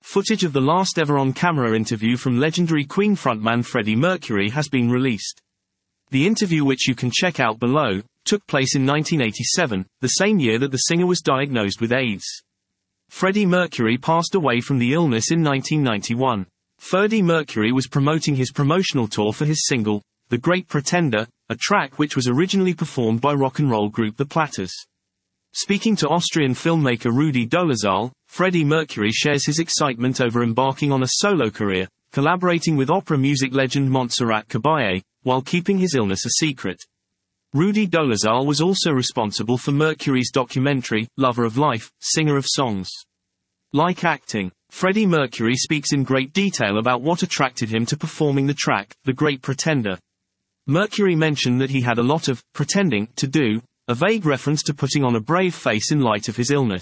Footage of the last ever on-camera interview from legendary Queen frontman Freddie Mercury has been released. The interview, which you can check out below, took place in 1987, the same year that the singer was diagnosed with AIDS. Freddie Mercury passed away from the illness in 1991. Freddie Mercury was promoting his promotional tour for his single, The Great Pretender, a track which was originally performed by rock and roll group The Platters. Speaking to Austrian filmmaker Rudi Dolezal, Freddie Mercury shares his excitement over embarking on a solo career, collaborating with opera music legend Montserrat Caballé, while keeping his illness a secret. Rudi Dolezal was also responsible for Mercury's documentary, Lover of Life, Singer of Songs. Like acting, Freddie Mercury speaks in great detail about what attracted him to performing the track, The Great Pretender. Mercury mentioned that he had a lot of pretending to do, a vague reference to putting on a brave face in light of his illness.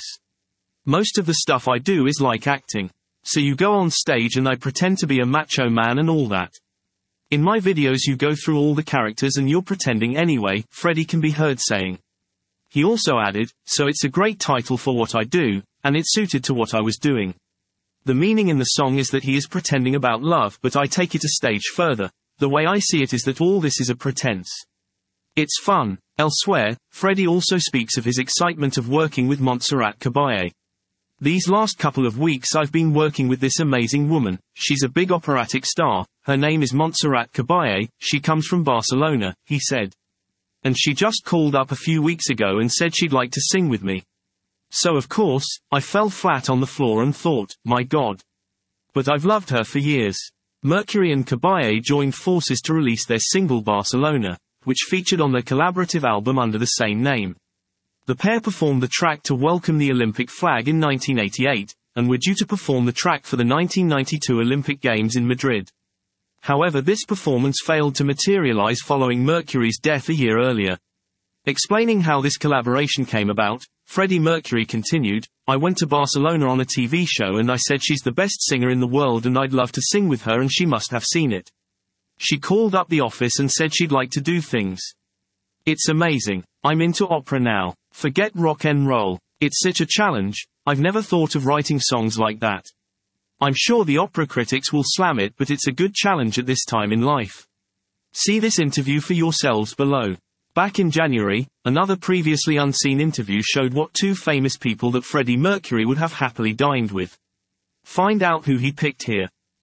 Most of the stuff I do is like acting. So you go on stage and I pretend to be a macho man and all that. In my videos you go through all the characters and you're pretending anyway, Freddie can be heard saying. He also added, so it's a great title for what I do, and it suited to what I was doing. The meaning in the song is that he is pretending about love, but I take it a stage further. The way I see it is that all this is a pretense. It's fun. Elsewhere, Freddie also speaks of his excitement of working with Montserrat Caballé. These last couple of weeks I've been working with this amazing woman. She's a big operatic star. Her name is Montserrat Caballé. She comes from Barcelona, he said. And she just called up a few weeks ago and said she'd like to sing with me. So of course, I fell flat on the floor and thought, my God. But I've loved her for years. Mercury and Caballé joined forces to release their single Barcelona, which featured on their collaborative album under the same name. The pair performed the track to welcome the Olympic flag in 1988, and were due to perform the track for the 1992 Olympic Games in Madrid. However, this performance failed to materialize following Mercury's death a year earlier. Explaining how this collaboration came about, Freddie Mercury continued, I went to Barcelona on a TV show and I said she's the best singer in the world and I'd love to sing with her and she must have seen it. She called up the office and said she'd like to do things. It's amazing. I'm into opera now. Forget rock and roll. It's such a challenge. I've never thought of writing songs like that. I'm sure the opera critics will slam it, but it's a good challenge at this time in life. See this interview for yourselves below. Back in January, another previously unseen interview showed what two famous people that Freddie Mercury would have happily dined with. Find out who he picked here.